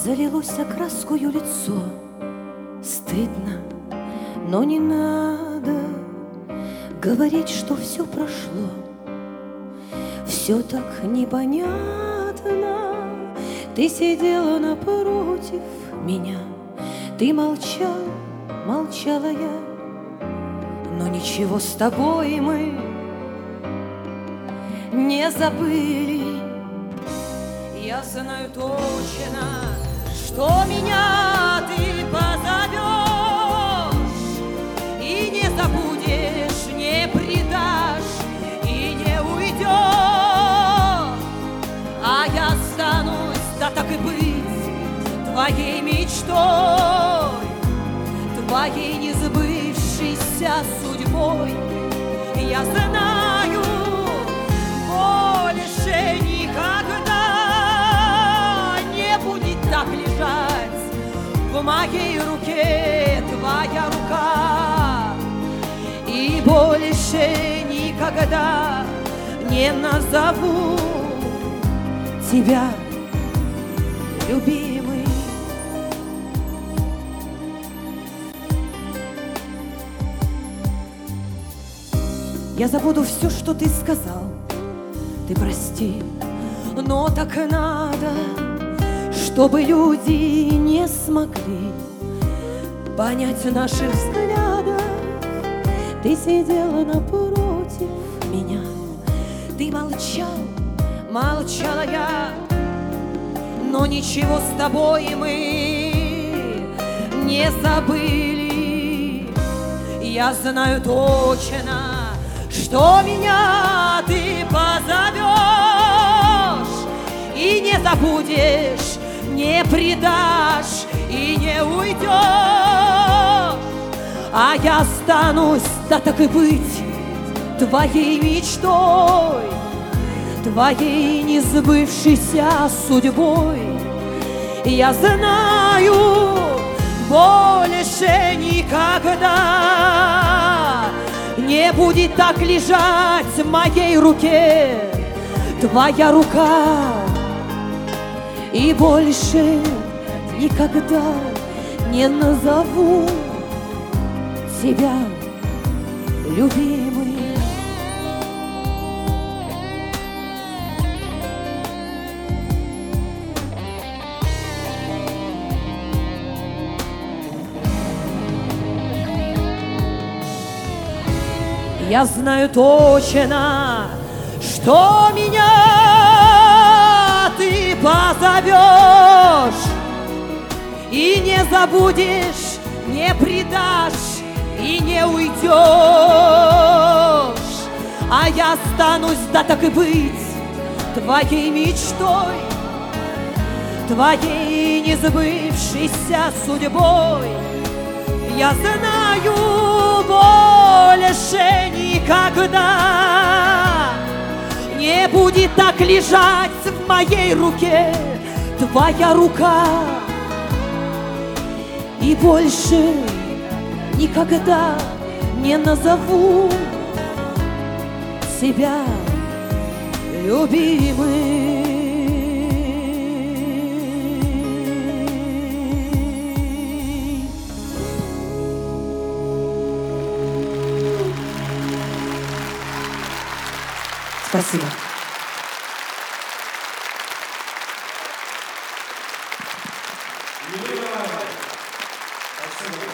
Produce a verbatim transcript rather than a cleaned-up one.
Залилось окраскою лицо. Стыдно, но не надо говорить, что все прошло. Все так непонятно. Ты сидела напротив меня, ты молчал, молчала я. Но ничего с тобой мы не забыли. Я знаю точно, что меня ты позовешь и не забудешь, не предашь и не уйдешь. А я останусь, да так и быть, твоей мечтой, твоей несбывшейся судьбой. Я знаю, больше никогда не будет так лежать в моей руке твоя рука. И больше никогда не назову тебя любимый. Я забуду все, что ты сказал, ты прости, но так надо, чтобы люди не смогли понять наших взглядов. Ты сидела напротив меня, ты молчал, молчала я, но ничего с тобой мы не забыли. Я знаю точно, что меня ты позовешь и не забудешь, не предашь и не уйдешь. А я останусь, да так и быть, твоей мечтой, твоей несбывшейся судьбой. Я знаю, больше никогда не будет так лежать в моей руке твоя рука. И больше никогда не назову тебя любимый. Я знаю точно, что меня ты позовешь и не забудешь, не предашь и не уйдешь. А я останусь, да так и быть, твоей мечтой, твоей несбывшейся судьбой. Я знаю, больше никогда не будет так лежать в моей руке твоя рука. И больше никогда не назову себя любимым. Спасибо. Спасибо.